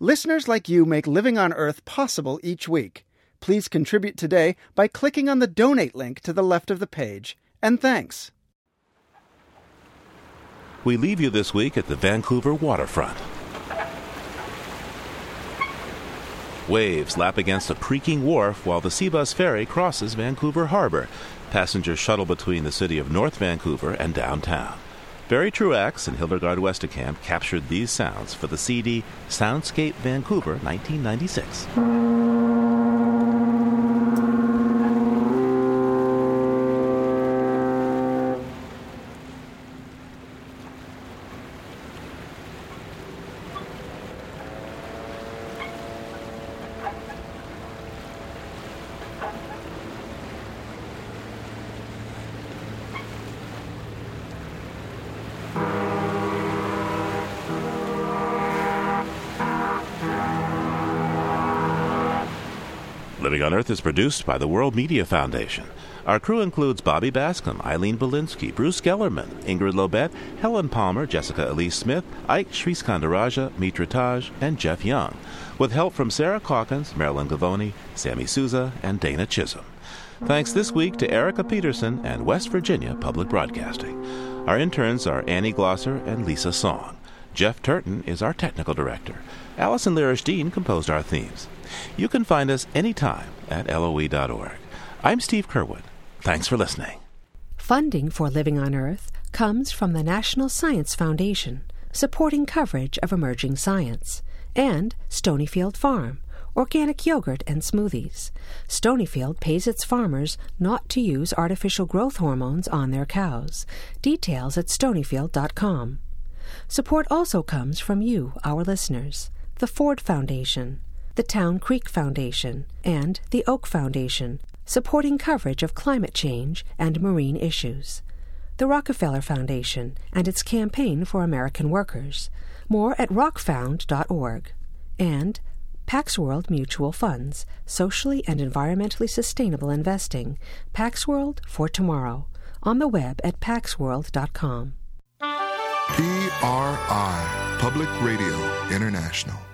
Listeners like you make Living on Earth possible each week. Please contribute today by clicking on the donate link to the left of the page. And thanks. We leave you this week at the Vancouver waterfront. Waves lap against a creaking wharf while the Seabus ferry crosses Vancouver Harbor. Passengers shuttle between the city of North Vancouver and downtown. Barry Truax and Hildegard Westerkamp captured these sounds for the CD Soundscape Vancouver 1996. Living on Earth is produced by the World Media Foundation. Our crew includes Bobby Bascom, Eileen Belinsky, Bruce Gellerman, Ingrid Lobet, Helen Palmer, Jessica Elise Smith, Ike Sriskandarajah, Mitra Taj, and Jeff Young, with help from Sarah Calkins, Marilyn Gavoni, Sammy Souza, and Dana Chisholm. Thanks this week to Erica Peterson and West Virginia Public Broadcasting. Our interns are Annie Glosser and Lisa Song. Jeff Turton is our technical director. Allison Lirish-Dean composed our themes. You can find us anytime at LOE.org. I'm Steve Curwood. Thanks for listening. Funding for Living on Earth comes from the National Science Foundation, supporting coverage of emerging science, and Stonyfield Farm, organic yogurt and smoothies. Stonyfield pays its farmers not to use artificial growth hormones on their cows. Details at stonyfield.com. Support also comes from you, our listeners, the Ford Foundation, the Town Creek Foundation, and the Oak Foundation, supporting coverage of climate change and marine issues. The Rockefeller Foundation and its campaign for American workers. More at rockfound.org. And Pax World Mutual Funds, socially and environmentally sustainable investing. Pax World for tomorrow. On the web at paxworld.com. PRI, Public Radio International.